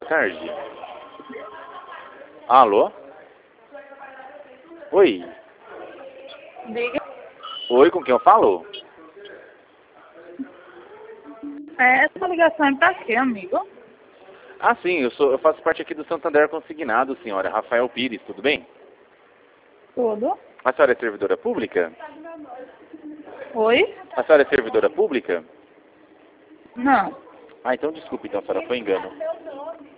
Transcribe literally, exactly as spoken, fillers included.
tarde. Alô? Oi. Diga. Oi, com quem eu falo? É, essa ligação é pra quê, amigo? Ah, sim, eu, sou, eu faço parte aqui do Santander Consignado, senhora. Rafael Pires, tudo bem? Tudo. A senhora é servidora pública? Oi? A senhora é servidora pública? Não. Ah, então desculpe, então, senhora, foi engano.